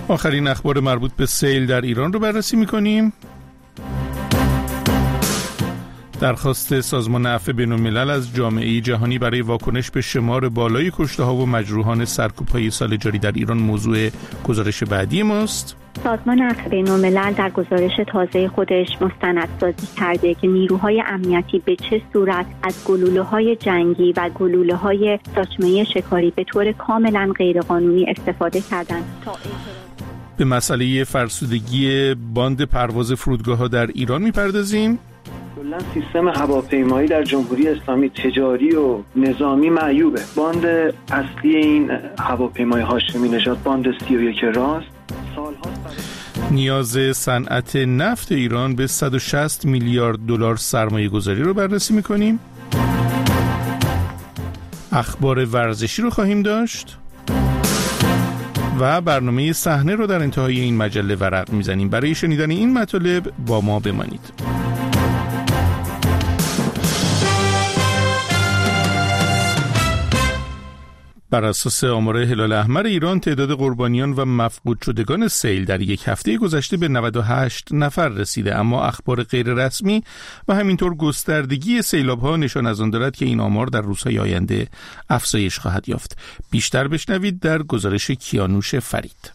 آخرین اخبار مربوط به سیل در ایران رو بررسی می‌کنیم. درخواست سازمان عفو بین‌الملل از جامعه جهانی برای واکنش به شمار بالای کشته‌ها و مجروحان سرکوب‌های سال جاری در ایران موضوع گزارش بعدی ماست. سازمان عفو بین‌الملل در گزارش تازه خودش مستندسازی کرده که نیروهای امنیتی به چه صورت از گلوله‌های جنگی و گلوله‌های ساچمه شکاری به طور کاملا غیرقانونی استفاده کردند. به مسئله فرسودگی باند پرواز فرودگاه‌ها در ایران می‌پردازیم. کلاً سیستم هواپیمایی در جمهوری اسلامی تجاری و نظامی معیوبه. باند اصلی این هواپیمای هاشمی نژاد باند 31 راست. نیاز صنعت نفت ایران به 160 میلیارد دلار سرمایه گذاری رو بررسی می‌کنیم. اخبار ورزشی رو خواهیم داشت و برنامه صحنه رو در انتهای این مجله ورق میزنیم. برای شنیدن این مطالب با ما بمانید. بر اساس آمار هلال احمر ایران تعداد قربانیان و مفقود شدگان سیل در یک هفته گذشته به 98 نفر رسیده، اما اخبار غیر رسمی و همینطور گستردگی سیلاب‌ها نشان از آن دارد که این آمار در روزهای آینده افزایش خواهد یافت. بیشتر بشنوید در گزارش کیانوش فرید.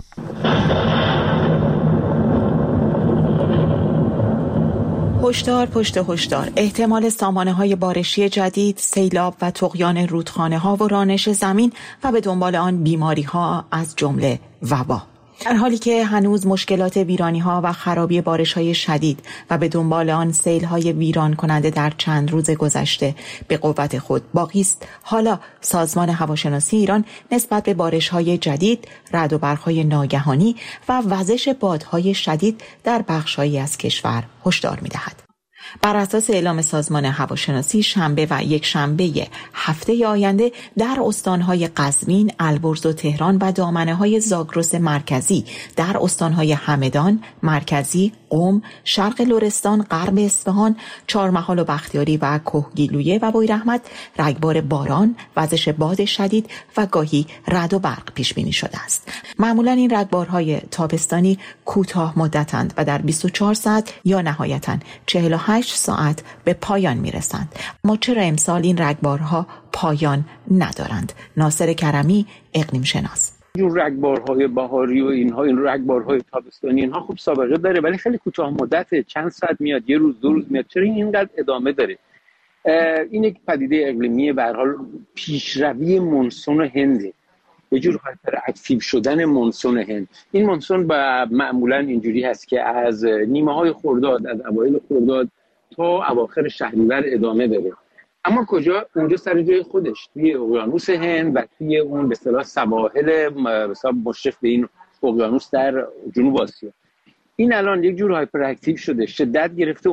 هشدار پشت هشدار، احتمال سامانه‌های بارشی جدید، سیلاب و طغیان رودخانه‌ها و رانش زمین و به دنبال آن بیماری‌ها از جمله وبا. در حالی که هنوز مشکلات ویرانی‌ها و خرابی بارش‌های شدید و به دنبال آن سیل‌های ویران کننده در چند روز گذشته به قوت خود باقی است، حالا سازمان هواشناسی ایران نسبت به بارش‌های جدید، رعد و برق‌های ناگهانی و وزش بادهای شدید در بخش‌هایی از کشور هشدار می‌دهد. بر اساس اعلام سازمان هواشناسی شنبه و یک شنبه هفته آینده در استانهای قزوین، البرز و تهران و دامنه‌های زاگرس مرکزی، در استانهای همدان، مرکزی، قم، شرق لرستان، غرب اصفهان، چهارمحال و بختیاری و کهگیلویه و بویراحمد رگبار باران، وزش باد شدید و گاهی رعد و برق پیش بینی شده است. معمولا این رگبارهای تابستانی کوتاه مدتند و در 24 ساعت یا نهایتاً 48 ساعت به پایان میرسند. اما چرا امسال این رگبارها پایان ندارند؟ ناصر کرمی، اقلیم شناس. این رگبارهای بهاری و این رگبارهای تابستانی اینها خوب سابقه داره، ولی خیلی کوتاه مدته، چند ساعت میاد، یه روز دو روز میاد. چرا اینقدر ادامه داره؟ این یک پدیده اقلیمیه، به هر حال پیشروی مونسون هنده، یه جور هایپر اکتیو شدن مونسون هند. این مونسون معمولا اینجوری هست که از نیمه های خرداد، از اوایل خرداد تا اواخر شهریور ادامه داره. اما کجا؟ اونجا سر جای خودش، توی اقیانوس هند و توی اون به اصطلاح سواحل مشرف به این اقیانوس در جنوب آسیا. این الان یک جور هایپر اکتیو شده، شدت گرفته،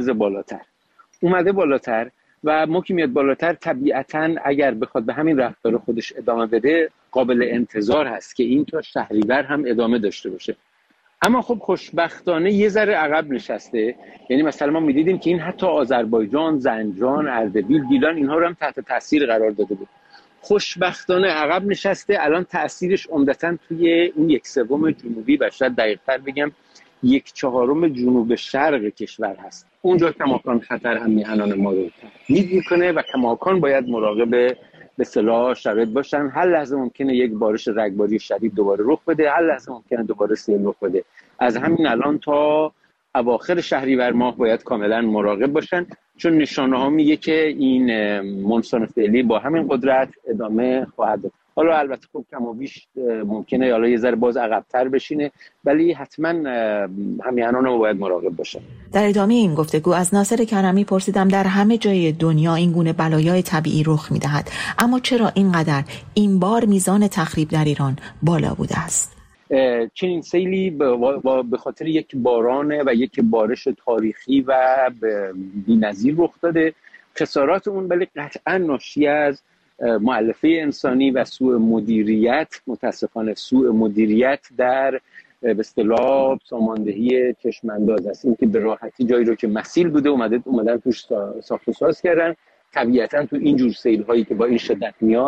اومده بالاتر و ما که میاد بالاتر طبیعتاً اگر بخواد به همین رفتار خودش ادامه بده قابل انتظار هست که این تا شهریور هم ادامه داشته باشه. اما خب خوشبختانه یه ذره عقب نشسته. یعنی مثلا ما می‌دیدیم که این حتی آذربایجان، زنجان، اردبیل، گیلان اینها رو هم تحت تاثیر قرار داده بود. خوشبختانه عقب نشسته. الان تاثیرش عمدتاً توی اون 1/3 جنوبی و شاید دقیق‌تر بگم 1/4 جنوب شرق کشور هست. اونجا کماکان خطر هم میهنان ما رو تهدید میکنه و کماکان باید مراقب به اصطلاح شرایط باشن. هر لحظه ممکنه یک بارش رگباری شدید دوباره رخ بده، هر لحظه ممکنه دوباره سیل رخ بده. از همین الان تا اواخر شهریور ماه باید کاملا مراقب باشن، چون نشانه ها میگه که این مونسون فعلی با همین قدرت ادامه خواهد داشت. حالا البته خب کم و بیش ممکنه حالا یه ذره باز عقب‌تر بشینه، ولی حتما همیهنان رو باید مراقب باشه. در ادامه این گفتگو از ناصر کرمی پرسیدم در همه جای دنیا این گونه بلایای طبیعی رخ می‌دهد، اما چرا اینقدر این بار میزان تخریب در ایران بالا بوده است؟ چنین سیلی به خاطر یک باران و یک بارش تاریخی و بی‌نظیر رخ داده. خسارات اون ولی قطعا ناشی از مؤلفه انسانی و سوء مدیریت، متاسفانه سوء مدیریت در به اصطلاح ساماندهی چشمانداز است. این که به راحتی جایی رو که مسیل بوده اومدن توش ساخت و ساز کردن. طبیعتا تو این جور سیل هایی که با این شدت میاد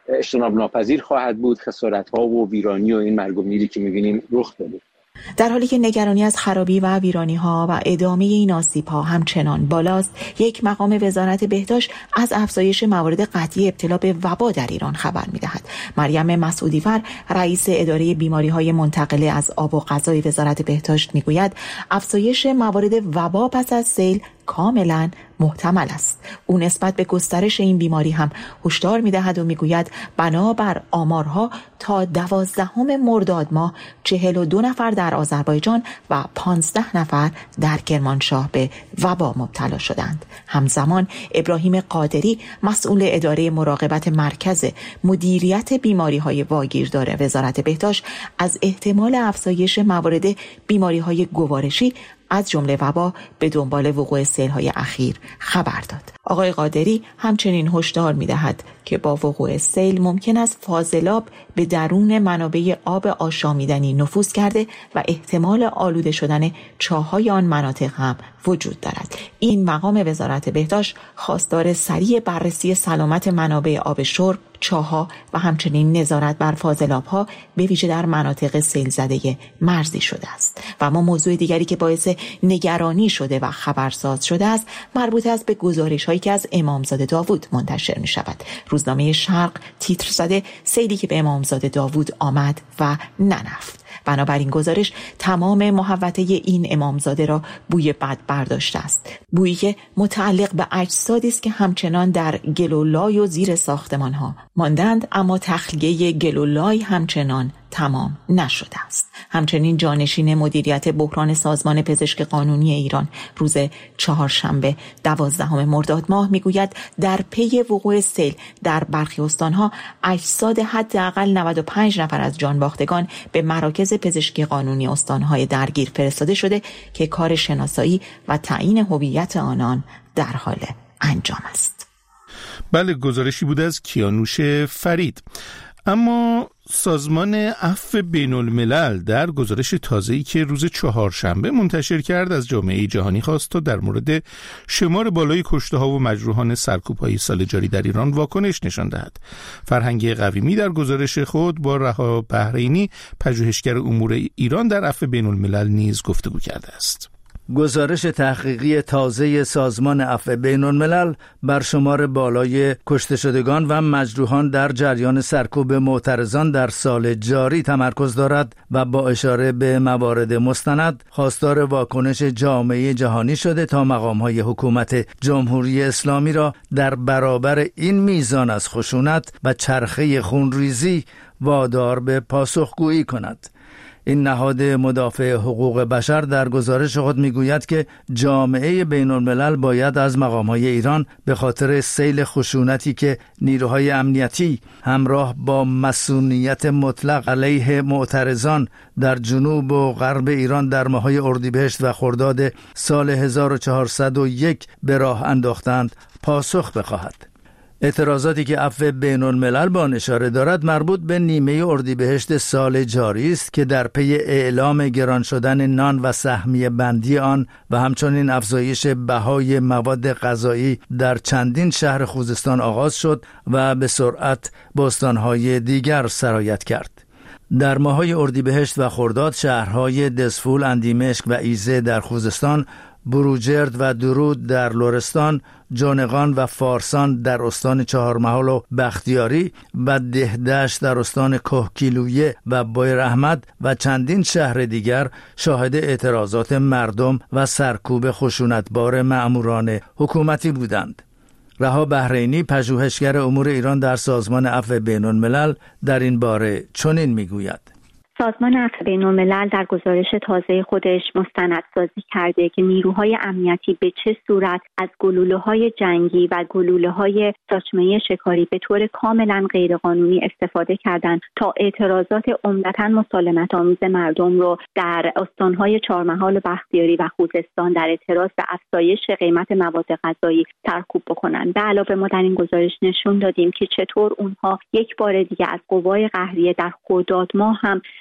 اجتناب ناپذیر خواهد بود. خسارت‌ها و ویرانی و این مرگ و میری که می‌بینیم رخ داده. در حالی که نگرانی از خرابی و ویرانی‌ها و ادامه این آسیب‌ها همچنان بالاست، یک مقام وزارت بهداشت از افزایش موارد قطعی ابتلا به وبا در ایران خبر می‌دهد. مریم مسعودی‌فر، رئیس اداره بیماری‌های منتقله از آب و غذای وزارت بهداشت می‌گوید افزایش موارد وبا پس از سیل کاملا محتمل است. او نسبت به گسترش این بیماری هم هشدار می‌دهد و می‌گوید بنابر آمارها تا 12 مرداد ماه 42 نفر در آذربایجان و 15 نفر در کرمانشاه به وبا مبتلا شدند. همزمان ابراهیم قادری، مسئول اداره مراقبت مرکز مدیریت بیماری‌های واگیردار وزارت بهداشت، از احتمال افزایش موارد بیماری‌های گوارشی از جمله وبا به دنبال وقوع سیل‌های اخیر خبر داد. آقای قادری همچنین هشدار می‌دهد که با وقوع سیل ممکن است فاضلاب به درون منابع آب آشامیدنی نفوذ کرده و احتمال آلوده شدن چاه‌های آن مناطق هم وجود دارد. این مقام وزارت بهداشت خواستار سریع بررسی سلامت منابع آب شرب، چاه‌ها و همچنین نظارت بر فاضلاب‌ها به ویژه در مناطق سیل زده مرزی شده است. و اما موضوع دیگری که باعث نگرانی شده و خبرساز شده است مربوط است به گزارش‌هایی که از امامزاده داوود منتشر می‌شود. روزنامه شرق تیتر زده سیلی که به امامزاده داوود آمد و نرفت. بنابراین گزارش تمام محوطه این امامزاده را بوی بد برداشته است. بویی که متعلق به اجسادی است که همچنان در گلولای و زیر ساختمان‌ها ماندند، اما تخلیه گلولای همچنان تمام نشده است. همچنین جانشین مدیریت بحران سازمان پزشک قانونی ایران روز چهارشنبه 12 مرداد ماه میگوید در پی وقوع سیل در برخی استانها اجساد حداقل 95 نفر از جانباختگان به مراکز پزشکی قانونی استانهای درگیر فرستاده شده که کار شناسایی و تعیین هویت آنان در حال انجام است. بله، گزارشی بود از کیانوش فرید. اما سازمان عفو بین الملل در گزارش تازه‌ای که روز چهارشنبه منتشر کرد از جامعه جهانی خواست تا در مورد شمار بالای کشته‌ها و مجروحان سرکوب‌های سال جاری در ایران واکنش نشان دهد. فرهنگ قویمی در گزارش خود با رها بحرینی، پژوهشگر امور ایران در عفو بین الملل نیز گفتگو کرده است. گزارش تحقیقی تازه سازمان عفو بین الملل بر شمار بالای کشته شدگان و مجروحان در جریان سرکوب معترضان در سال جاری تمرکز دارد و با اشاره به موارد مستند خواستار واکنش جامعه جهانی شده تا مقام‌های حکومت جمهوری اسلامی را در برابر این میزان از خشونت و چرخه خونریزی وادار به پاسخگویی کند. این نهاد مدافع حقوق بشر در گزارش خود میگوید که جامعه بین الملل باید از مقام‌های ایران به خاطر سیل خشونتی که نیروهای امنیتی همراه با مسئولیت مطلق علیه معترضان در جنوب و غرب ایران در ماه‌های اردیبهشت و خرداد سال 1401 به راه انداختند پاسخ بخواهد. اعتراضاتی که عفو بین الملل با اشاره دارد مربوط به نیمه اردیبهشت سال جاری است که در پی اعلام گران شدن نان و سهمیه بندی آن و همچنین افزایش بهای مواد غذایی در چندین شهر خوزستان آغاز شد و به سرعت به استانهای دیگر سرایت کرد. در ماه‌های اردیبهشت و خرداد شهرهای دزفول، اندیمشک و ایزه در خوزستان، بروجرد و درود در لرستان، جانقان و فارسان در استان چهارمحال و بختیاری و دهدشت در استان کهگیلویه و بویراحمد و چندین شهر دیگر شاهد اعتراضات مردم و سرکوب خشونتبار مأموران حکومتی بودند. رها بحرینی، پژوهشگر امور ایران در سازمان عفو بین الملل، در این باره چنین میگوید: سازمان عفو بین الملل در گزارش تازه خودش مستندسازی کرده که نیروهای امنیتی به چه صورت از گلوله‌های جنگی و گلوله‌های ساچمه شکاری به طور کاملا غیرقانونی استفاده کردند تا اعتراضات عمدتاً مسالمت‌آمیز مردم رو در استان‌های چهارمحال و بختیاری و خوزستان در اعتراض به افزایش قیمت مواد غذایی سرکوب بکنند. به علاوه ما در این گزارش نشون دادیم که چطور اونها یک بار دیگه از قوای قهریه در خرداد ماه هم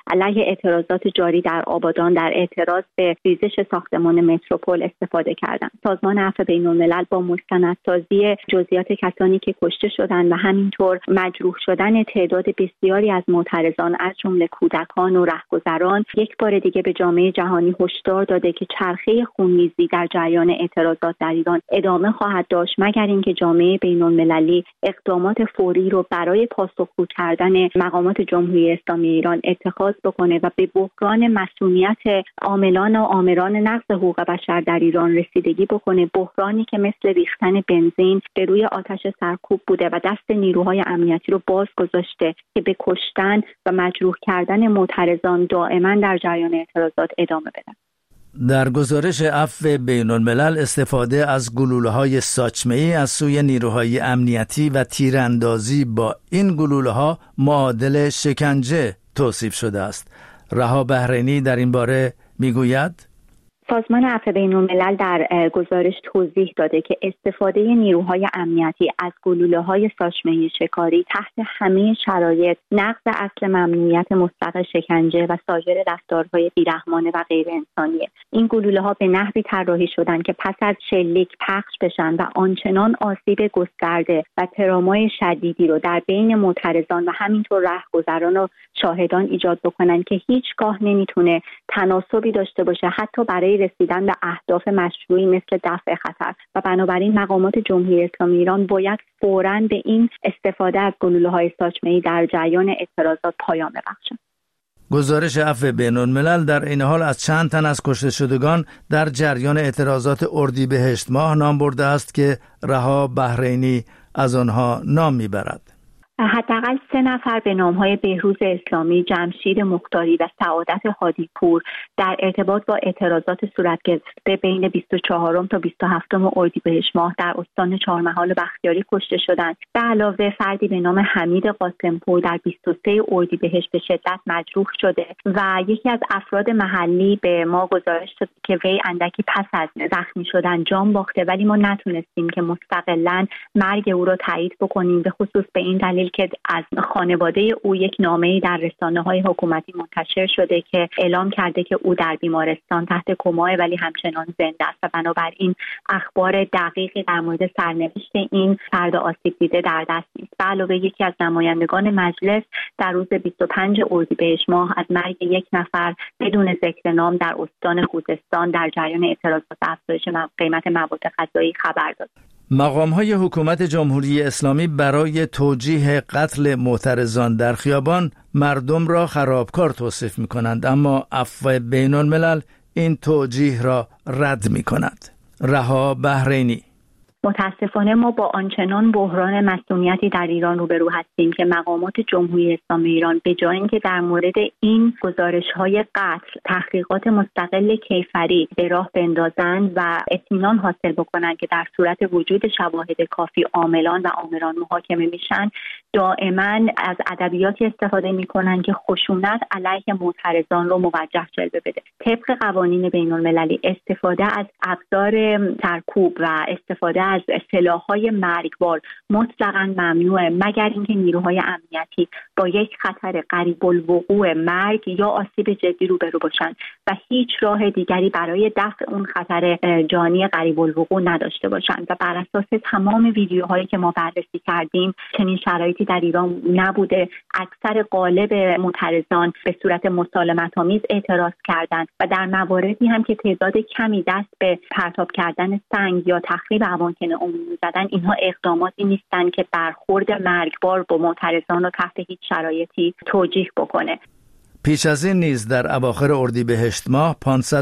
علیه اعتراضات جاری در آبادان در اعتراض به ریزش ساختمان متروپول استفاده کردند. سازمان عفو بین‌الملل با مستندسازی جزئیات کسانی که کشته شدند و همینطور مجروح شدن تعداد بسیاری از معترضان از جمله کودکان و رهگذران یک بار دیگه به جامعه جهانی هشدار داده که چرخه خونریزی در جریان اعتراضات در ایران ادامه خواهد داشت مگر اینکه جامعه بین‌المللی اقدامات فوری رو برای پاسخگو کردن مقامات جمهوری اسلامی ایران اتخاذ بکنه و به بحران مسئولیت عاملان و آمران نقض حقوق بشر در ایران رسیدگی بکنه، بحرانی که مثل ریختن بنزین به روی آتش سرکوب بوده و دست نیروهای امنیتی رو باز گذاشته که به کشتن و مجروح کردن معترضان دائما در جریان اعتراضات ادامه بدن. در گزارش عفو بین‌الملل استفاده از گلوله‌های ساچمه‌ای از سوی نیروهای امنیتی و تیراندازی با این گلوله‌ها معادل شکنجه توصیف شده است. رها بحرینی در این باره میگوید سازمان عفو بین‌الملل در گزارش توضیح داده که استفاده نیروهای امنیتی از گلوله‌های ساچمه‌ای شکاری تحت همه شرایط نقض اصل ممنوعیت مطلق شکنجه و سایر رفتارهای بیرحمانه و غیر انسانیه. این گلوله‌ها به نحوی طراحی شدند که پس از شلیک پخش بشن و آنچنان آسیب گسترده و ترومای شدیدی رو در بین معترضان و همینطور رهگذران و شاهدان ایجاد بکنن که هیچگاه نمیتونه تناسبی داشته باشه حتی برای رسیدن به اهداف مشروعی مثل دفع خطر و بنابراین مقامات جمهوری اسلامی ایران باید فوراً به این استفاده از گلوله‌های ساچمه‌ای در جریان اعتراضات پایان ببخشند. گزارش عفو بین‌الملل در این حال از چند تن از کشته شدگان در جریان اعتراضات اردیبهشت ماه نام برده است که رها بحرینی از آنها نام میبرد. حداقل 3 نفر به نام‌های بهروز اسلامی، جمشید مختاری و سعادت هادی‌پور در ارتباط با اعتراضات صورت گرفته بین 24 تا 27 اردیبهشت ماه در استان چهارمحال بختیاری کشته شدند. به علاوه فردی به نام حمید قاسم‌پور در 23 اردیبهشت به شدت مجروح شده و یکی از افراد محلی به ما گزارش داد که وی اندکی پس از زخمی شدن جان باخته، ولی ما نتونستیم که مستقلاً مرگ او را تایید بکنیم، به خصوص به این دلیل که از خانواده او یک نامه‌ای در رسانه‌های حکومتی منتشر شده که اعلام کرده که او در بیمارستان تحت کماه ولی همچنان زنده است و بنابراین اخبار دقیقی در مورد سرنوشت این فرد آسیب دیده در دست نیست. به علاوه یکی از نمایندگان مجلس در روز 25 اردیبهشت ماه از مرگ یک نفر بدون ذکر نام در استان خوزستان در جریان اعتراضات افزایش قیمت مواد غذایی خبر داد. مقام‌های حکومت جمهوری اسلامی برای توجیه قتل معترضان در خیابان مردم را خرابکار توصیف می‌کنند، اما عفو بین‌الملل این توجیه را رد می‌کند. رها بحرینی: متاسفانه ما با آنچنان بحران مسئولیتی در ایران روبرو هستیم که مقامات جمهوری اسلامی ایران به جای اینکه در مورد این گزارش‌های قتل تحقیقات مستقل کیفری به راه بندازند و اطمینان حاصل بکنند که در صورت وجود شواهد کافی عاملان و آمران محاکمه میشن، دائما از ادبیاتی استفاده میکنن که خشونت علیه معترضان رو موجه جلوه بده. طبق قوانین بین‌المللی استفاده از ابزار سرکوب و استفاده از سلاح‌های مرگبار مطلقاً ممنوعه مگر اینکه نیروهای امنیتی با یک خطر قریب الوقوع مرگ یا آسیب جدی روبرو باشند و هیچ راه دیگری برای دفع اون خطر جانی قریب الوقوع نداشته باشند و بر اساس تمام ویدیوهایی که ما بررسی کردیم چنین شرایطی در ایران نبوده. اکثر غالب معترضان به صورت مسالمت‌آمیز اعتراض کردند و در مواردی هم که تعداد کمی دست به پرتاب کردن سنگ یا تخریب اماکن عمومی زدن، اینها اقداماتی نیستند که برخورد مرگبار با معترضان رو تحت هیچ شرایطی توجیه بکنه. پیش از این نیز در اواخر اردیبهشت ماه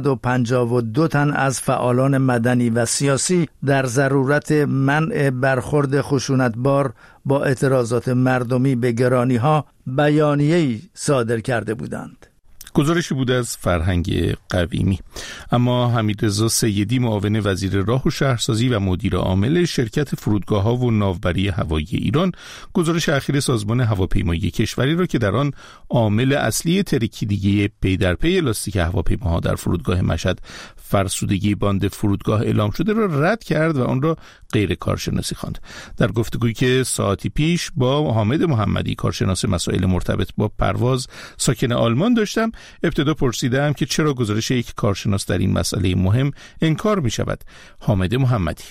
552 تن از فعالان مدنی و سیاسی در ضرورت منع برخورد خشونتبار با اعتراضات مردمی به گرانی‌ها بیانیه‌ای صادر کرده بودند. گزارشی بود از فرهنگ قویمی. اما حمیدرضا سیدی معاون وزیر راه و شهرسازی و مدیر عامل شرکت فرودگاه‌ها و ناوبری هوایی ایران گزارش اخیر سازمان هواپیمایی کشوری را که در آن عامل اصلی ترکیدگی پی در پی لاستیک هواپیماها در فرودگاه مشهد فرسودگی باند فرودگاه اعلام شده را رد کرد و آن را غیر کارشناسی خواند. در گفتگویی که ساعتی پیش با حامد محمدی کارشناس مسائل مرتبط با پرواز ساکن آلمان داشتم، ابتدا پرسیدم که چرا گزارش یک کارشناس در این مسئله مهم انکار می شود. حامد محمدی: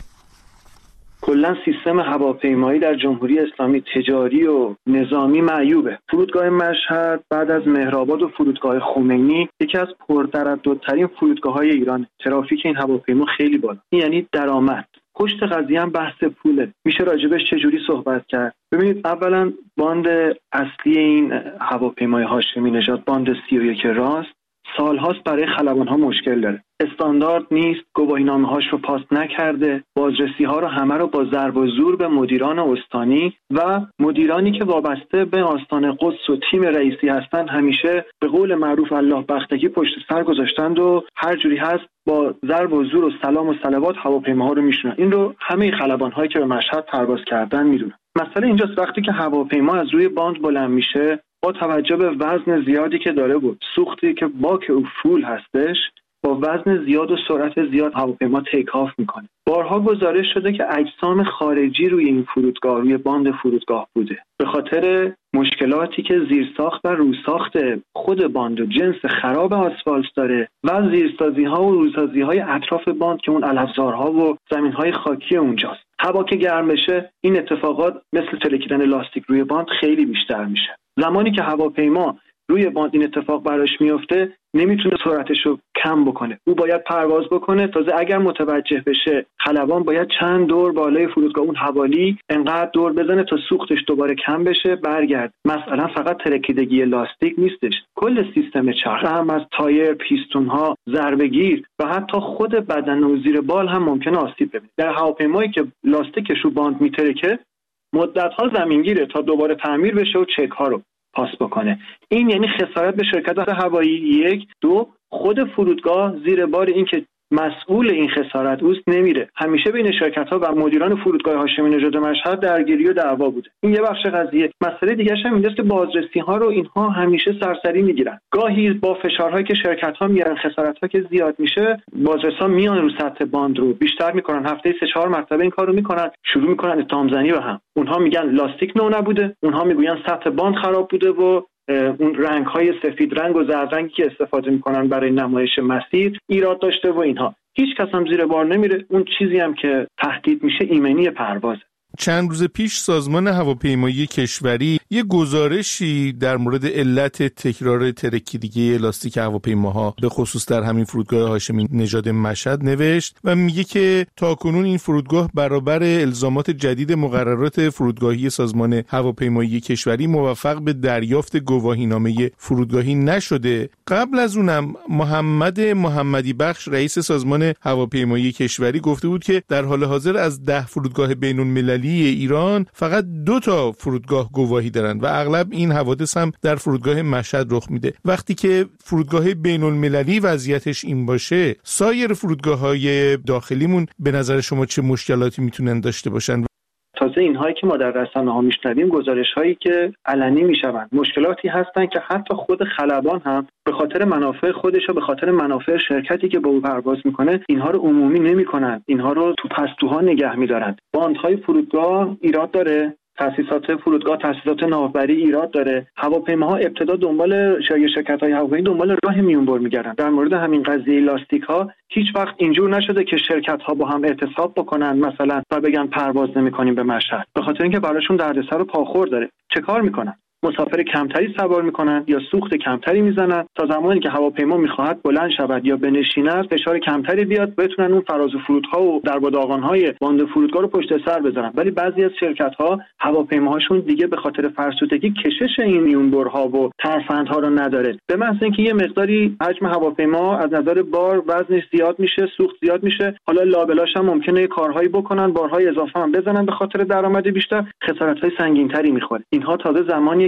کلا سیستم هواپیمایی در جمهوری اسلامی تجاری و نظامی معیوبه. فرودگاه مشهد بعد از مهرآباد و فرودگاه خمینی یکی از پرترددترین فرودگاه‌های ایران. ترافیک این هواپیما خیلی بالا. این یعنی درآمد. پشت قضیه هم بحث پوله. میشه راجبش چجوری صحبت کرد؟ ببینید، اولا باند اصلی این هواپیمای هاشمی نژاد باند 31 راست سالهاست برای خلبان‌ها مشکل داره. استاندارد نیست، گواهینامه‌هاش رو پاس نکرده، بازرسی‌ها رو همه رو با ضرب و زور به مدیران استانی و مدیرانی که وابسته به آستان قدس و تیم رئیسی هستن همیشه به قول معروف الله بختگی پشت سر گذاشتند و هر جوری هست با ضرب و زور و سلام و صلوات هواپیماها رو میشونن. این رو همه خلبان‌هایی که به مشهد پرواز کردن میدونن. مسئله اینجاست وقتی که هواپیما از روی باند بلند میشه، با توجه به وزن زیادی که داره بود، سوختی که باک او فول هستش، با وزن زیاد و سرعت زیاد هواپیما تیک آف میکنه. بارها گزارش شده که اجسام خارجی روی این فرودگاه، روی باند فرودگاه بوده. به خاطر مشکلاتی که زیرساخت و روساخت خود باند و جنس خراب آسفالت داره و زیرسازی‌ها و روسازی‌های اطراف باند که اون علفزارها و زمین‌های خاکی اونجاست. هوا که گرم بشه این اتفاقات مثل ترکیدن لاستیک روی باند خیلی بیشتر میشه. زمانی که هواپیما روی باند این اتفاق براش میفته نمیتونه سرعتش رو کم بکنه. او باید پرواز بکنه. تازه اگر متوجه بشه خلبان باید چند دور بالای فرودگاه اون حوالی انقدر دور بزنه تا سوختش دوباره کم بشه برگرد. مثلا فقط ترکیدگی لاستیک نیستش، کل سیستم چرخ هم از تایر، پیستون ها، ضربه‌گیر و حتی خود بدن و زیر بال هم ممکنه آسیب ببینه. در هواپیمایی که لاستیکش رو باند میترکه مدت‌ها زمینگیره تا دوباره تعمیر بشه و چک ها رو پاس بکنه. این یعنی خسارت به شرکت هوایی. یک، دو، خود فرودگاه زیر بار این که مسئول این خسارت اوست نمیره. همیشه بین شرکت‌ها و مدیران فرودگاه هاشمی نژاد مشهد درگیری و دعوا بوده. این یه بخش قضیه. مسئله دیگه‌ش هم اینه که بازرسی‌ها رو اینها همیشه سرسری میگیرن. گاهی با فشارهایی که شرکت‌ها میارن، خسارت‌ها که زیاد میشه، بازرس‌ها میان رو سطح باند رو بیشتر میکنن. هفته‌ای 3-4 مرتبه این کارو میکنن. شروع میکنن اتهام زنی به هم. اونها میگن لاستیک نو نبوده، اونها میگن سطح باند خراب بوده و اون رنگ‌های سفید رنگ و زرد رنگی که استفاده می‌کنن برای نمایش مسیر ایراد داشته و اینها. هیچ کس هم زیر بار نمیره. اون چیزی هم که تهدید میشه ایمنی پروازه. چند روز پیش سازمان هواپیمایی کشوری یه گزارشی در مورد علت تکرار ترکیدگی لاستیک هواپیماها به خصوص در همین فرودگاه هاشمی نژاد مشهد نوشت و میگه که تاکنون این فرودگاه برابر الزامات جدید مقررات فرودگاهی سازمان هواپیمایی کشوری موفق به دریافت گواهینامه فرودگاهی نشده. قبل از اونم محمد محمدی بخش رئیس سازمان هواپیمایی کشوری گفته بود که در حال حاضر از 10 فرودگاه بین‌المللی ایران فقط 2 فرودگاه گواهی دارن و اغلب این حوادث هم در فرودگاه مشهد رخ میده. وقتی که فرودگاه بین‌المللی وضعیتش این باشه، سایر فرودگاه‌های داخلیمون به نظر شما چه مشکلاتی میتونن داشته باشن؟ تازه اینهایی که ما در رسانه‌ها میشنویم گزارش‌هایی که علنی میشوند، مشکلاتی هستن که حتی خود خلبان هم به خاطر منافع خودش و به خاطر منافع شرکتی که با او پرواز میکنه اینها رو عمومی نمیکنن، اینها رو تو پستوها نگه میدارن. باندهای فرودگاه ایراد داره، تاسیسات فرودگاه، تاسیسات ناوبری ایراد داره. هواپیماها ابتدا دنبال شرکت‌های هوایی دنبال راه میونبر میگردن. در مورد همین قضیه لاستیک‌ها هیچ وقت اینجور نشده که شرکت‌ها با هم اعتصاب بکنن مثلا و بگن پرواز نمی‌کنیم به مشهد، به خاطر اینکه براشون دردسر و پاخور داره. چه کار میکنن؟ مسافر کمتری سوار میکنن یا سوخت کمتری میزنن تا زمانی که هواپیما میخواهد بلند شود یا بنشیند فشار کمتری بیاد بتونن اون فراز و فرودها و در و داغانهای باند فرودگاه رو پشت سر بذارن. ولی بعضی از شرکت‌ها هواپیماهاشون دیگه به خاطر فرسودگی کشش این میونبرها و ترفندها رو نداره. به محض اینکه یه مقداری حجم هواپیما از نظر بار وزنش زیاد میشه، سوخت زیاد میشه، حالا لابلاش هم ممکنه کارهایی بکنن، بارهای اضافه هم بزنن، به خاطر درآمد بیشتر خسارت‌های سنگین‌تری میخوره. اینها تازه زمانی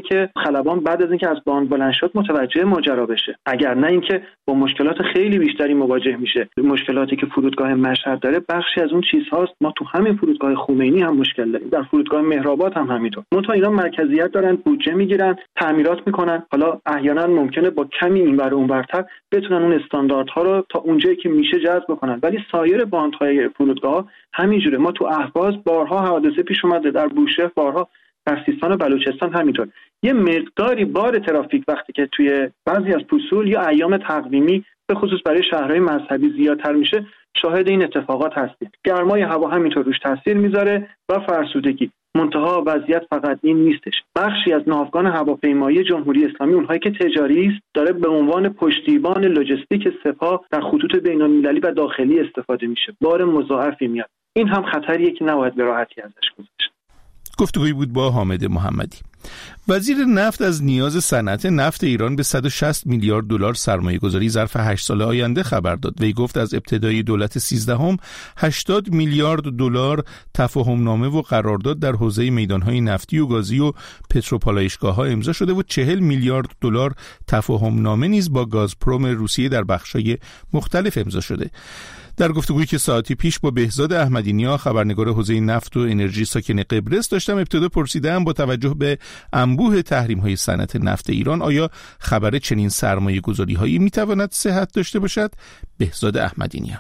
خطریه که خلبان بعد از اینکه از باند بلند شد متوجه ماجرا بشه، اگر نه اینکه با مشکلات خیلی بیشتری مواجه میشه. مشکلاتی که فرودگاه مشهد داره بخشی از اون چیزهاست. ما تو همین فرودگاه خمینی هم مشکل داریم، در فرودگاه مهرآباد هم همینطور. منتها اینا مرکزیت دارن، بودجه میگیرن، تعمیرات میکنن، حالا احیانا ممکنه با کمی اینور اونورتر بتونن اون استانداردها رو تا اونجایی که میشه جذب بکنن، ولی سایر باندهای فرودگاه همینجوره. ما تو اهواز بارها حوادث پیش اومده، در بوشهر بارها، در سیستان و بلوچستان همینطور. یه مقداری بار ترافیک وقتی که توی بعضی از فصول یا ایام تقویمی به خصوص برای شهرهای مذهبی زیادتر میشه، شاهد این اتفاقات هستیم. گرمای هوا همینطور روش تاثیر میذاره و فرسودگی. منتها وضعیت فقط این نیستش. بخشی از ناوگان هواپیمایی جمهوری اسلامی، اونهایی که تجاری است، داره به عنوان پشتیبان لوجستیک سپاه در خطوط بین‌المللی و داخلی استفاده میشه. بار مضاعفی میاد. این هم خطریه که نباید به راحتی ازش گذشت. گفتگویی بود با حامد محمدی. وزیر نفت از نیاز صنعت نفت ایران به 160 میلیارد دلار سرمایه‌گذاری ظرف 8 سال آینده خبر داد. وی گفت از ابتدای دولت 13 80 میلیارد دلار تفاهمنامه و قرارداد در حوزه میدان‌های نفتی و گازی و پتروپالایشگاه‌ها امضا شده و 40 میلیارد دلار تفاهمنامه نیز با گازپروم روسیه در بخش‌های مختلف امضا شده. در گفتگویی که ساعتی پیش با بهزاد احمدی‌نیا خبرنگار حوزه نفت و انرژی ساکن قبرس داشتم، ابتدا پرسیدم با توجه به انبوه تحریم‌های صنعت نفت ایران آیا خبر چنین سرمایه‌گذاری‌هایی می‌تواند صحت داشته باشد؟ بهزاد احمدی‌نیا: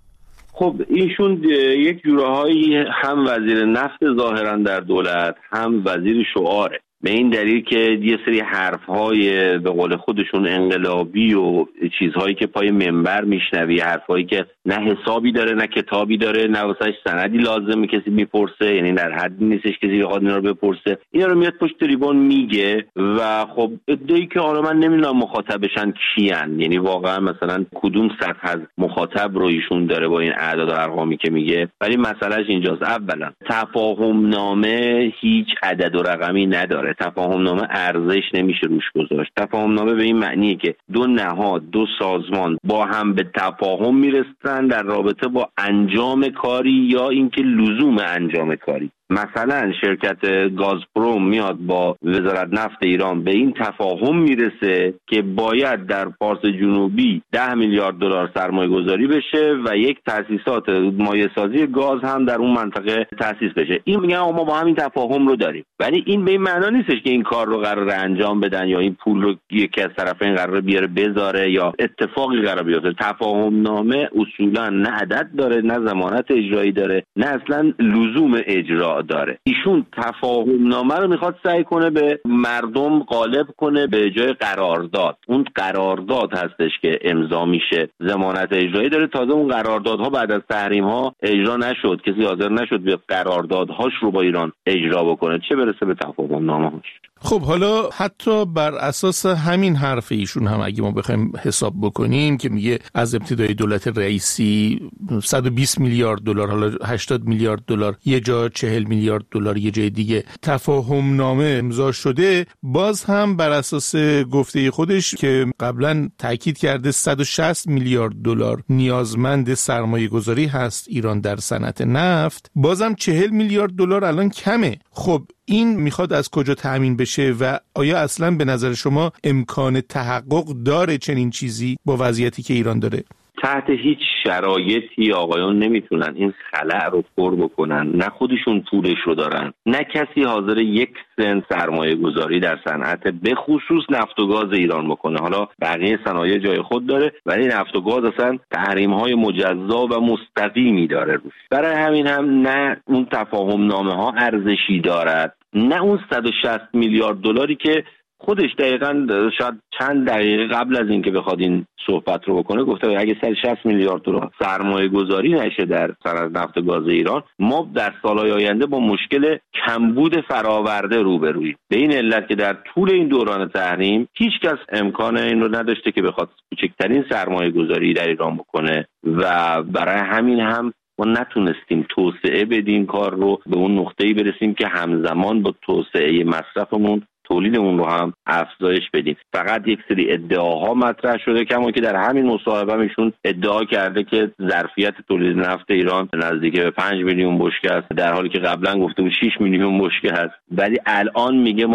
خب ایشون یک جورهایی هم وزیر نفت ظاهراً در دولت، هم وزیر شعاره، به این دلیل که یه سری حرف‌های به قول خودشون انقلابی و چیزهایی که پای منبر میشنوی، حرفایی که نه حسابی داره نه کتابی داره، نه واسش سندی لازمه کسی میپرسه، یعنی در حدی نیستش کسی بخواد اینا رو بپرسه، اینا رو میاد پشت تریبون میگه. و خب ادعایی که حالا من نمیدونم مخاطبشن کیان، یعنی واقعا مثلا کدوم سطح از مخاطب رو ایشون داره با این اعداد و ارقامی که میگه. ولی مسئلهش اینجاست، اولا تفاهم نامه هیچ عدد و رقمی نداره. تفاهم نامه ارزش نمیشه روش گذاشت. تفاهم نامه به این معنیه که دو نهاد، دو سازمان با هم به تفاهم میرسن در رابطه با انجام کاری یا اینکه لزوم انجام کاری. مثلا شرکت گازپروم میاد با وزارت نفت ایران به این تفاهم میرسه که باید در پارس جنوبی 10 میلیارد دلار سرمایه گذاری بشه و یک تأسیسات مایع سازی گاز هم در اون منطقه تأسیس بشه. این میگن ما با همین تفاهم رو داریم، ولی این به این معنا نیستش که این کار رو قراره انجام بدن یا این پول رو یکی از طرفین قراره بیاره بذاره یا اتفاقی قراره بیفته. تفاهم نامه اصولا نه عدد داره، نه ضمانت اجرایی داره، نه اصلا لزوم اجرا داره. ایشون تفاهم نامه رو میخواد سعی کنه به مردم غالب کنه به جای قرارداد. اون قرارداد هستش که امضا میشه، ضمانت اجرایی داره. تازه اون قراردادها بعد از تحریم ها اجرا نشد، کسی حاضر نشد به قراردادهاش رو با ایران اجرا بکنه، چه برسه به تفاهم نامه هاش. خب حالا حتی بر اساس همین حرف ایشون هم اگه ما بخوایم حساب بکنیم که میگه از ابتدای دولت رئیسی 120 میلیارد دلار، حالا 80 میلیارد دلار یه جا، 40 میلیارد دلار یه جای دیگه تفاهم نامه امضا شده، باز هم بر اساس گفته خودش که قبلا تاکید کرده 160 میلیارد دلار نیازمند سرمایه گذاری هست ایران در صنعت نفت، بازم 40 میلیارد دلار الان کمه. خب این میخواد از کجا تأمین بشه و آیا اصلا به نظر شما امکان تحقق داره چنین چیزی با وضعیتی که ایران داره؟ تحت هیچ شرایطی آقایان نمیتونن این خلأ رو پر بکنن، نه خودشون پولش رو دارن، نه کسی حاضر یک سنت سرمایه گذاری در صنعت به خصوص نفت و گاز ایران بکنه. حالا بقیه صنایع جای خود داره، ولی نفت و گاز اصلا تحریم های مجزا و مستقیمی داره روش. برای همین هم نه اون تفاهم نامه ها ارزشی دارد، نه اون 160 میلیارد دلاری که خودش دقیقاً شاید چند دقیقه قبل از اینکه بخواد این صحبت رو بکنه گفته اگه 160 میلیارد دلار سرمایه گذاری نشه در صنعت نفت و گاز ایران، ما در سالهای آینده با مشکل کمبود فراورده روبروییم. به این علت که در طول این دوران تحریم هیچ کس امکان این رو نداشته که بخواد کوچکترین سرمایه گذاری در ایران بکنه و برای همین هم ما نتونستیم توسعه بدیم کار رو، به اون نقطه‌ای برسیم که همزمان با توسعه مصرفمون تولید اون رو هم افزایش بدیم. فقط یک سری ادعاها مطرح شده، کما که در همین مصاحبه ایشون ادعا کرده که ظرفیت تولید نفت ایران نزدیک به 5 میلیون بشکه است، در حالی که قبلا گفته بود 6 میلیون بشکه است. ولی الان میگه ما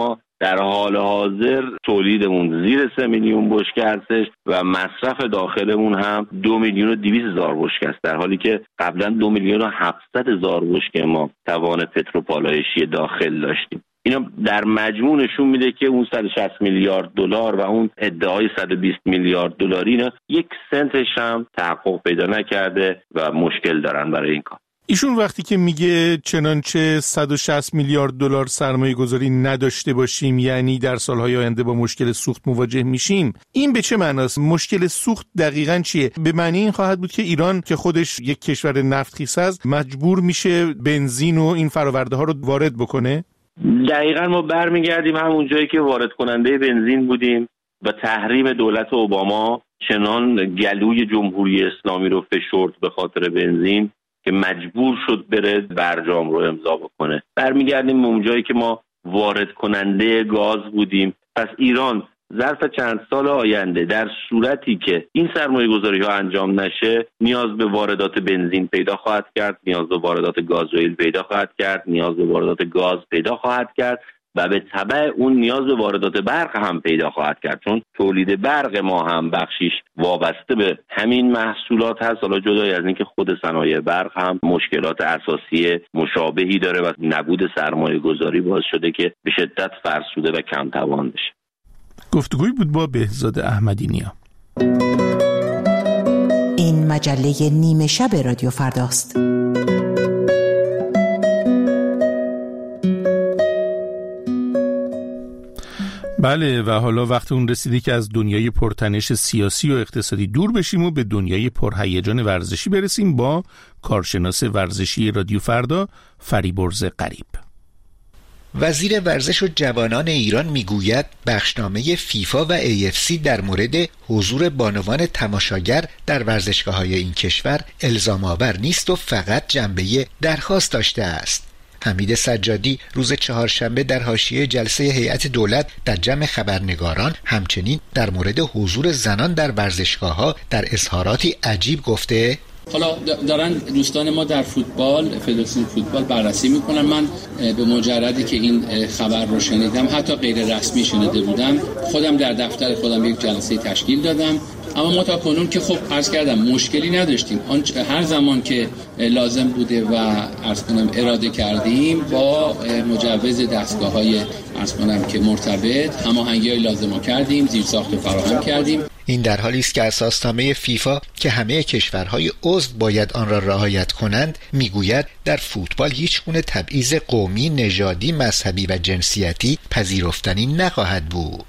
در حال حاضر تولیدمون زیر 3 میلیون بشکه هستش و مصرف داخلمون هم 2,200,000 بشکه است، در حالی که قبلا 2,700,000 بشکه ما توان پتروپالایشی داخل داشتیم. اینا در مجموع نشون میده که اون 160 میلیارد دلار و اون ادعای 120 میلیارد دلاری اینا 1 سنتش هم تحقق پیدا نکرده و مشکل دارن برای این کار. ایشون وقتی که میگه چنانچه 160 میلیارد دلار سرمایه گذاری نداشته باشیم، یعنی در سالهای آینده با مشکل سوخت مواجه میشیم، این به چه معناست؟ مشکل سوخت دقیقاً چیه؟ به معنی این خواهد بود که ایران که خودش یک کشور نفتخیز است مجبور میشه بنزین و این فراورده ها رو وارد بکنه؟ دقیقاً ما برمیگردیم همون جایی که وارد کننده بنزین بودیم و تحریم دولت اوباما چنان گلوی جمهوری اسلامی رو فشرد به خاطر بنزین که مجبور شد بره برجام رو امضا بکنه. برمیگردیم به اون جایی که ما وارد کننده گاز بودیم. پس ایران ظرف چند سال آینده در صورتی که این سرمایه گذاری ها انجام نشه نیاز به واردات بنزین پیدا خواهد کرد، نیاز به واردات گازوئیل پیدا خواهد کرد، نیاز به واردات گاز پیدا خواهد کرد و به تبع اون نیاز به واردات برق هم پیدا خواهد کرد، چون تولید برق ما هم بخشیش وابسته به همین محصولات هست. حالا جدای از اینکه خود صنایع برق هم مشکلات اساسی مشابهی داره و نبود سرمایه گذاری باعث شده که به شدت فرسوده و کم توان بشه. گفتگوی بود با بهزاد احمدی نیا. این مجله نیمه شب رادیو فرداست. بله، و حالا وقت اون رسیده که از دنیای پرتنش سیاسی و اقتصادی دور بشیم و به دنیای پرهیجان ورزشی برسیم با کارشناس ورزشی رادیو فردا فریبرز غریب. وزیر ورزش و جوانان ایران میگوید بخشنامه فیفا و AFC در مورد حضور بانوان تماشاگر در ورزشگاه‌های این کشور الزام آور نیست و فقط جنبه درخواست داشته است. حمید سجادی روز چهارشنبه در حاشیه جلسه هیئت دولت در جمع خبرنگاران همچنین در مورد حضور زنان در ورزشگاه‌ها در اظهاراتی عجیب گفته: حالا دارن دوستان ما در فوتبال، فدراسیون فوتبال بررسی میکنن. من به مجردی که این خبر رو شنیدم، حتی غیر رسمی شنیده بودم، خودم در دفتر خودم یک جلسه تشکیل دادم. اما ما تا کنون که خب عرض کردم مشکلی نداشتیم. هر زمان که لازم بوده و عرض کنم اراده کردیم با مجوز دستگاه‌های عرض کنم که مرتبط هماهنگی‌های لازم کردیم، زیرساخت فراهم کردیم. این در حالی است که اساسنامه فیفا که همه کشورهای عضو باید آن را رعایت کنند میگوید در فوتبال هیچ گونه تبعیض قومی، نژادی، مذهبی و جنسیتی پذیرفتنی نخواهد بود.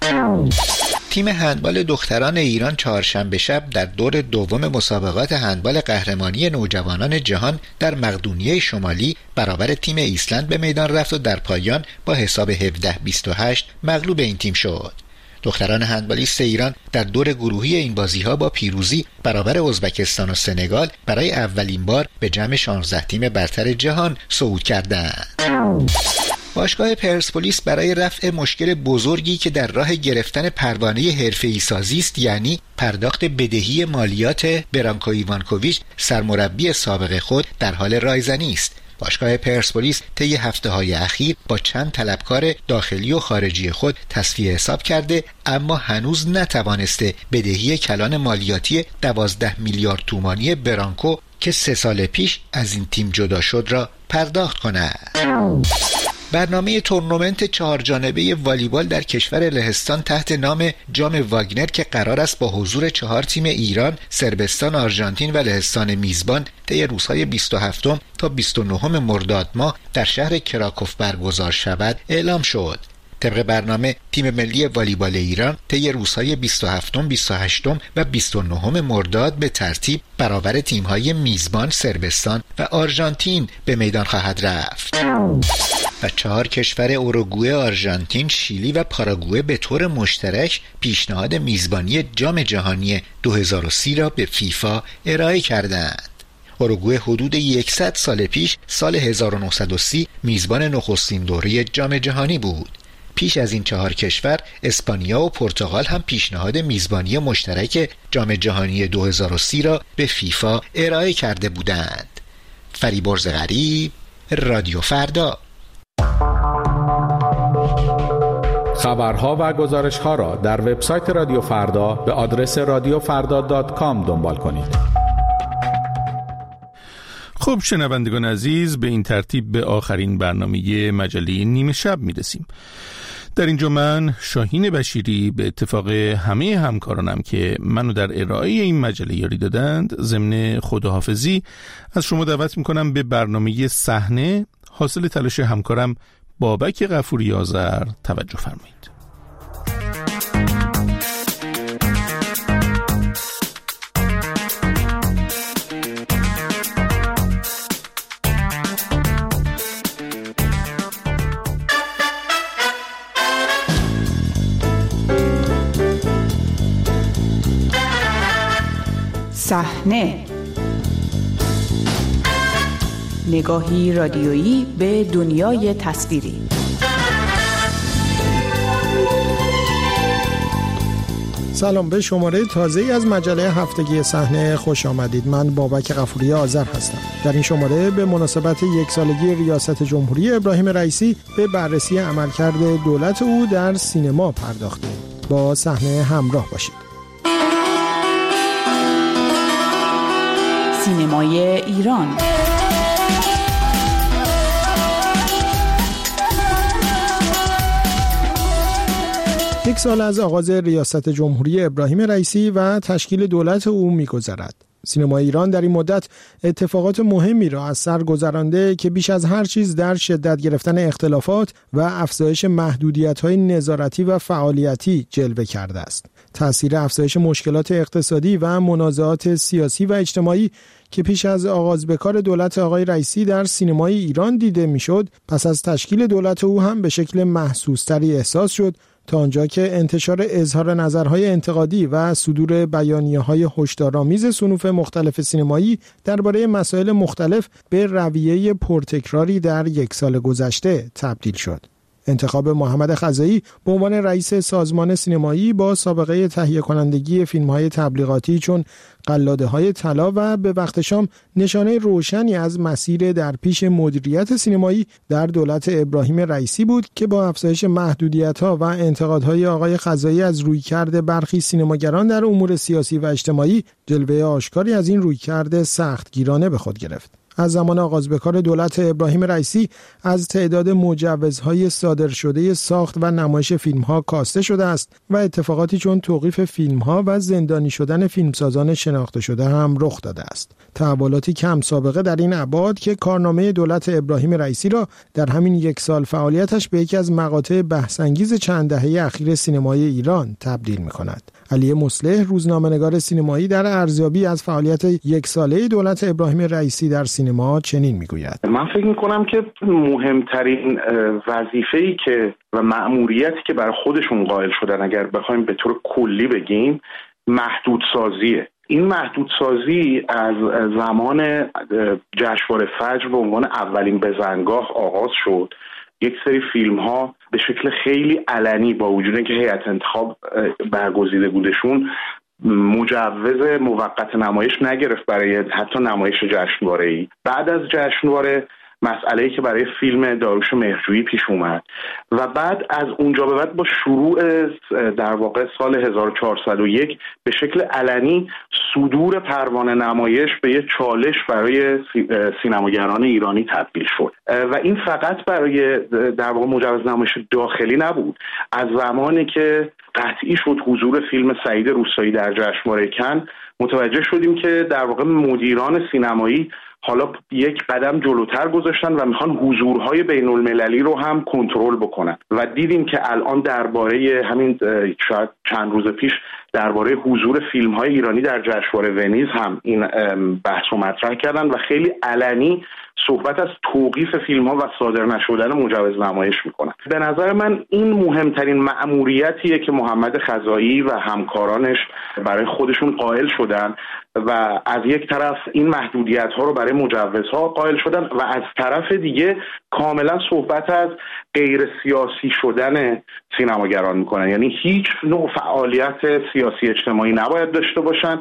تیم هندبال دختران ایران چهارشنبه شب در دور دوم مسابقات هندبال قهرمانی نوجوانان جهان در مقدونیه شمالی برابر تیم ایسلند به میدان رفت و در پایان با حساب 17-28 مغلوب این تیم شد. دختران هندبالیست ایران در دور گروهی این بازی‌ها با پیروزی برابر ازبکستان و سنگال برای اولین بار به جمع 16 تیم برتر جهان صعود کردند. باشگاه پرسپولیس برای رفع مشکل بزرگی که در راه گرفتن پروانه حرفه‌ای سازی است، یعنی پرداخت بدهی مالیات برانکو ایوانکوویچ سرمربی سابق خود، در حال رایزنی است. باشگاه پرسپولیس طی هفته‌های اخیر با چند طلبکار داخلی و خارجی خود تصفیه حساب کرده، اما هنوز نتوانسته بدهی کلان مالیاتی 12 میلیارد تومانی برانکو که 3 سال پیش از این تیم جدا شد را پرداخت کند. برنامه تورنمنت 4 جانبه والیبال در کشور لهستان تحت نام جام واگنر که قرار است با حضور 4 تیم ایران، صربستان، آرژانتین و لهستان میزبان طی روزهای 27 تا 29 مرداد ماه در شهر کراکوف برگزار شود اعلام شد. طبق برنامه تیم ملی والیبال ایران طی روزهای 27، 28 و 29 مرداد به ترتیب برابر تیم‌های میزبان صربستان و آرژانتین به میدان خواهد رفت. و 4 کشور اوروگوئه، آرژانتین، شیلی و پاراگوئه به طور مشترک پیشنهاد میزبانی جام جهانی 2030 را به فیفا ارائه کردند. اوروگوئه حدود 100 سال پیش سال 1930 میزبان نخستین دوره جام جهانی بود. پیش از این 4 کشور اسپانیا و پرتغال هم پیشنهاد میزبانی مشترک جام جهانی 2030 را به فیفا ارائه کرده بودند. فریبرز غریب، رادیو فردا. خبرها و گزارش‌ها را در وبسایت رادیو فردا به آدرس radiofarda.com دنبال کنید. خب شنوندگان عزیز، به این ترتیب به آخرین برنامه مجله نیمه شب میرسیم. در اینجا من شاهین بشیری به اتفاق همه همکارانم که منو در ارائه این مجله یاری دادند ضمن خداحافظی از شما دعوت میکنم به برنامه صحنه حاصل تلاش همکارم بابک غفوری آذر توجه فرمایید. صحنه، نگاهی رادیویی به دنیای تصویری. سلام، به شماره تازه‌ای از مجله هفتگی صحنه خوش آمدید. من بابک غفوری آذر هستم. در این شماره به مناسبت 1 سالگی ریاست جمهوری ابراهیم رئیسی به بررسی عملکرد دولت او در سینما پرداختیم. با صحنه همراه باشید. سینمای ایران. یک سال از آغاز ریاست جمهوری ابراهیم رئیسی و تشکیل دولت او می‌گذرد. سینمای ایران در این مدت اتفاقات مهمی را از سر گذرانده که بیش از هر چیز در شدت گرفتن اختلافات و افزایش محدودیت‌های نظارتی و فعالیتی جلوه کرده است. تأثیر افزایش مشکلات اقتصادی و منازعات سیاسی و اجتماعی که پیش از آغاز به کار دولت آقای رئیسی در سینمای ایران دیده میشد، پس از تشکیل دولت او هم به شکل محسوس‌تری احساس شد، تا آنجا که انتشار اظهار نظرهای انتقادی و صدور بیانیه‌های هشدارآمیز صنوف مختلف سینمایی درباره مسائل مختلف به رویه پرتکراری در 1 سال گذشته تبدیل شد. انتخاب محمد خزایی به عنوان رئیس سازمان سینمایی با سابقه تهیه کنندگی فیلم‌های تبلیغاتی چون قلاده‌های طلا و به وقت شام نشانه روشنی از مسیر در پیش مدیریت سینمایی در دولت ابراهیم رئیسی بود که با افزایش محدودیت‌ها و انتقادهای آقای خزایی از رویکرد برخی سینماگران در امور سیاسی و اجتماعی، جلوه آشکاری از این رویکرد سختگیرانه به خود گرفت. از زمان آغاز به کار دولت ابراهیم رئیسی از تعداد مجوزهای صادر شده ساخت و نمایش فیلم‌ها کاسته شده است و اتفاقاتی چون توقیف فیلم‌ها و زندانی شدن فیلمسازان شناخته شده هم رخ داده است. تحولاتی کم سابقه در این ابعاد که کارنامه دولت ابراهیم رئیسی را در همین 1 سال فعالیتش به یکی از مقاطع بحث‌انگیز چند دهه اخیر سینمای ایران تبدیل می‌کند. علی مصلح، روزنامه‌نگار سینمایی، در ارزیابی از فعالیت 1 ساله دولت ابراهیم رئیسی در سینما چنین میگوید: من فکر میکنم که مهمترین وظیفه‌ای که و مأموریتی که برای خودشون قائل شدن، اگر بخوایم به طور کلی بگیم، محدودسازیه. این محدودسازی از زمان جشنواره فجر به عنوان اولین بزنگاه آغاز شد. یک سری فیلم ها به شکل خیلی علنی با وجود اینکه هیئت انتخاب برگزیده بودشون مجوز موقت نمایش نگرفت برای حتی نمایش جشنواره‌ای. بعد از جشنواره مسئله‌ای که برای فیلم داریوش مهرجویی پیش اومد و بعد از اونجا به بعد با شروع در واقع سال 1401 به شکل علنی صدور پروانه نمایش به یک چالش برای سینماگران ایرانی تبدیل شد و این فقط برای در واقع مجوز نمایش داخلی نبود. از زمانی که قطعی شد حضور فیلم سعید روستایی در جشنواره کن، متوجه شدیم که در واقع مدیران سینمایی حالا یک قدم جلوتر گذاشتن و میخوان حضورهای بین المللی رو هم کنترل بکنن و دیدیم که الان درباره همین شاید چند روز پیش درباره حضور فیلم‌های ایرانی در جشنواره ونیز هم این بحث رو مطرح کردن و خیلی علنی صحبت از توقیف فیلم‌ها و صادر نشدن مجوز نمایش میکنن. به نظر من این مهمترین مأموریتیه که محمد خزایی و همکارانش برای خودشون قائل شدن و از یک طرف این محدودیت‌ها رو برای مجوزها قائل شدن و از طرف دیگه کاملا صحبت از غیر سیاسی شدن سینماگران میکنن. یعنی هیچ نوع فعالیت سیاسی اجتماعی نباید داشته باشن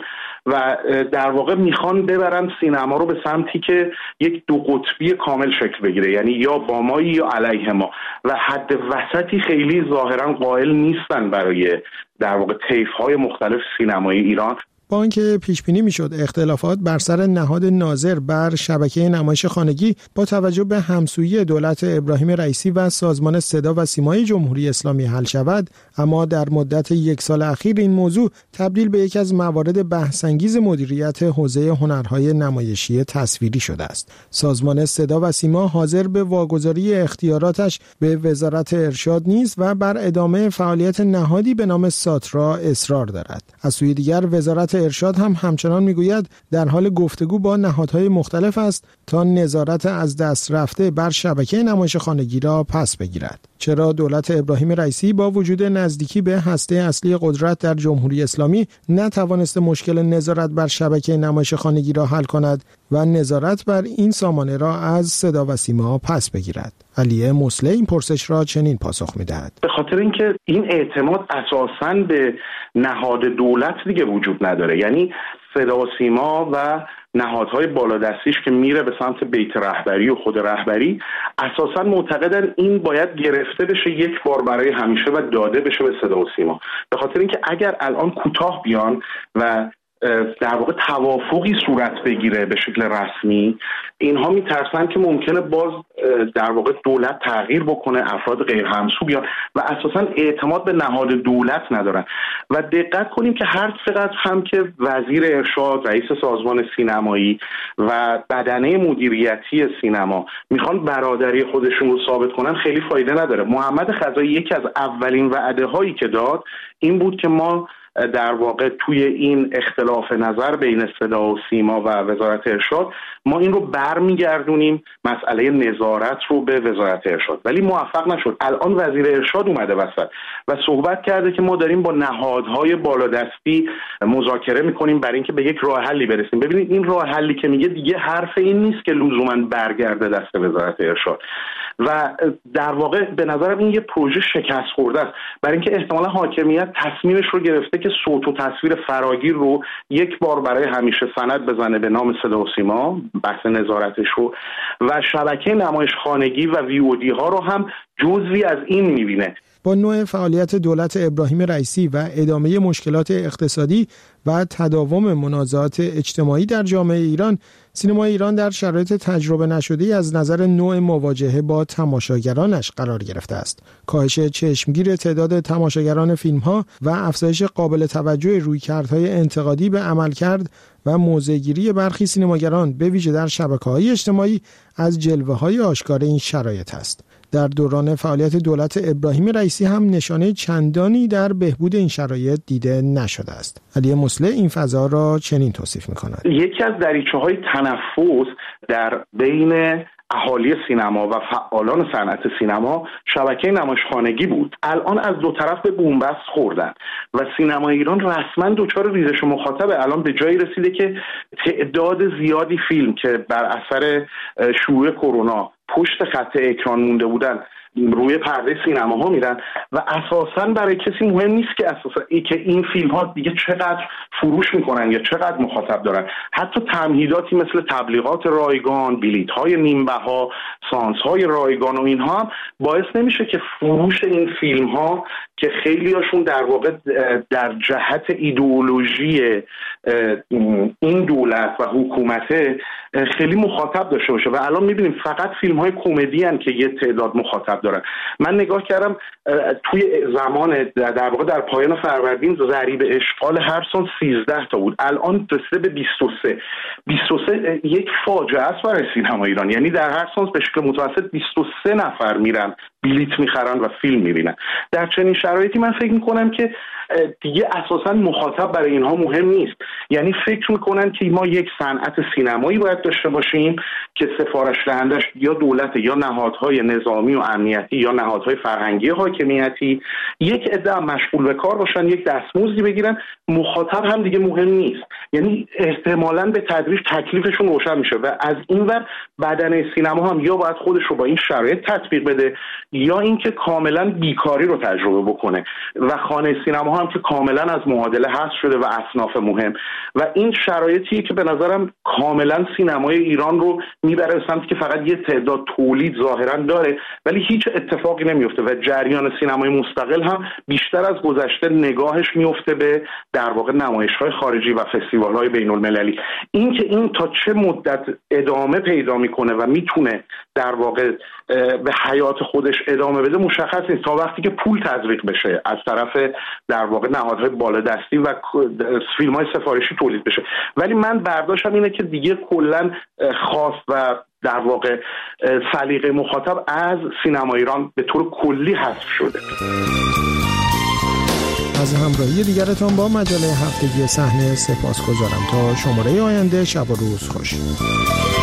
و در واقع میخوان ببرن سینما رو به سمتی که یک دو قطبی کامل شکل بگیره، یعنی یا با ما یا علیه ما، و حد وسطی خیلی ظاهرا قائل نیستن برای در واقع طیف‌های مختلف سینمایی ایران. با اینکه پیش بینی میشد اختلافات بر سر نهاد ناظر بر شبکه نمایش خانگی با توجه به همسویی دولت ابراهیم رئیسی و سازمان صدا و سیمای جمهوری اسلامی حل شود، اما در مدت 1 سال اخیر این موضوع تبدیل به یکی از موارد بحث‌انگیز مدیریت حوزه هنرهای نمایشی تصویری شده است. سازمان صدا و سیما حاضر به واگذاری اختیاراتش به وزارت ارشاد نیست و بر ادامه فعالیت نهادی به نام ساترا اصرار دارد. از سوی دیگر وزارت ارشاد هم همچنان میگوید در حال گفتگو با نهادهای مختلف است تا نظارت از دست رفته بر شبکه نمایش خانگی را پس بگیرد. چرا دولت ابراهیم رئیسی با وجود نزدیکی به هسته اصلی قدرت در جمهوری اسلامی نتوانسته مشکل نظارت بر شبکه نمایش خانگی را حل کند و نظارت بر این سامانه را از صدا و سیما پس بگیرد؟ علی مسله این پرسش را چنین پاسخ می‌دهد: به خاطر اینکه این اعتماد اساساً به نهاد دولت دیگه وجود نداره، یعنی صدا و سیما و نهادهای بالادستیش که میره به سمت بیت رهبری و خود رهبری اساساً معتقدن این باید گرفته بشه یک بار برای همیشه و داده بشه به صدا و سیما. به خاطر اینکه اگر الان کوتاه بیان و در واقع توافقی صورت بگیره به شکل رسمی، اینها میترسن که ممکنه باز در واقع دولت تغییر بکنه، افراد غیر همسو بیان و اساسا اعتماد به نهاد دولت ندارن. و دقت کنیم که هر چقدر هم که وزیر ارشاد، رئیس سازمان سینمایی و بدنه مدیریتی سینما میخوان برادری خودشون رو ثابت کنن، خیلی فایده نداره. محمد خزایی یکی از اولین وعده هایی که داد این بود که ما در واقع توی این اختلاف نظر بین صدا و سیما و وزارت ارشاد ما این رو برمیگردونیم، مسئله نظارت رو به وزارت ارشاد، ولی موفق نشد. الان وزیر ارشاد اومده وسط و صحبت کرده که ما داریم با نهادهای بالادستی مذاکره میکنیم برای اینکه به یک راه حلی برسیم. ببینید این راه حلی که میگه دیگه حرف این نیست که لزوما برگرده دست وزارت ارشاد و در واقع به نظرم این یه پروژه شکست خورده است، برای اینکه احتمالا حاکمیت تصمیمش رو گرفته که صوت و تصویر فراگیر رو یک بار برای همیشه سند بزنه به نام صدا و سیما، بحث نظارتش رو، و شبکه نمایش خانگی و ویودی ها رو هم جزوی از این میبینه. با نوع فعالیت دولت ابراهیم رئیسی و ادامه مشکلات اقتصادی و تداوم منازعات اجتماعی در جامعه ایران، سینمای ایران در شرایط تجربه نشده‌ای از نظر نوع مواجهه با تماشاگرانش قرار گرفته است. کاهش چشمگیر تعداد تماشاگران فیلم‌ها و افزایش قابل توجه رویکردهای انتقادی به عملکرد و موضع‌گیری برخی سینماگران به ویژه در شبکه‌های اجتماعی از جلوه‌های آشکار این شرایط است. در دوران فعالیت دولت ابراهیم رئیسی هم نشانه چندانی در بهبود این شرایط دیده نشده است. علی مسله این فضا را چنین توصیف می‌کند: یکی از دریچه‌های تنفس در بین اهالی سینما و فعالان صنعت سینما شبکه نمایشخانگی بود. الان از دو طرف به بن‌بست خوردن و سینما ایران رسما دچار ریزش مخاطبه. الان به جایی رسیده که تعداد زیادی فیلم که بر اثر شیوع کرونا پشت خط اکران مونده بودن روی پرده سینماها میرن و اساساً برای کسی مهم نیست که که این فیلم ها دیگه چقدر فروش میکنن یا چقدر مخاطب دارن. حتی تمهیداتی مثل تبلیغات رایگان، بلیط های نیم بها، سانس های رایگان و اینها هم باعث نمیشه که فروش این فیلم ها که خیلی هاشون در واقع در جهت ایدئولوژی این دولت و حکومت خیلی مخاطب داشته باشه. و الان میبینیم فقط فیلم های کمدی هن که یه تعداد مخاطب دارن. من نگاه کردم توی زمان در واقع در پایان فروردین ضریب اشغال هر سال 13 تا بود، الان رسیده به 23. 23 یک فاجعه است برای سینما ایران، یعنی در هر سال به شکل متوسط 23 نفر میرن بلیت میخرن و فیلم میبینن. در چنین شرایطی من فکر میکنم که دیگه اساسا مخاطب برای اینها مهم نیست. یعنی فکر میکنن که ما یک صنعت سینمایی باید داشته باشیم که سفارش دهندش یا دولت یا نهادهای نظامی و امنیتی حاکمیتی یا نهادهای فرهنگی حاکمیتی یک عده مشغول به کار باشن، یک دستمزدی بگیرن، مخاطب هم دیگه مهم نیست. یعنی احتمالاً به تدریج تکلیفشون روشن میشه و از این ور بدنه سینما هم یا باید خودش رو با این شرایط تطبیق بده یا اینکه کاملا بیکاری رو تجربه بکنه و خانه سینما هم که کاملا از معادله حذف شده و اصناف مهم و این شرایطی که به نظرم کاملا سینمای ایران رو میبره به سمتی که فقط یه تعداد تولید ظاهرا داره ولی هیچ اتفاقی نمیفته و جریان سینمای مستقل هم بیشتر از گذشته نگاهش میفته به در واقع نمایش‌های خارجی و فستیوال‌های بین‌المللی. این که این تا چه مدت ادامه پیدا میکنه و میتونه در واقع به حیات خودش ادامه بده مشخص نیست تا وقتی که پول تزریق بشه از طرف در واقع نهادهای بالادستی و فیلم‌های سفارشی تولید بشه. ولی من برداشتم اینه که دیگه کلاً خواست و در واقع سلیقه مخاطب از سینما ایران به طور کلی حذف شده. از همراهی دیگرتان با مجله هفتگی صحنه سپاسگزارم. تا شماره آینده شب و روز خوش.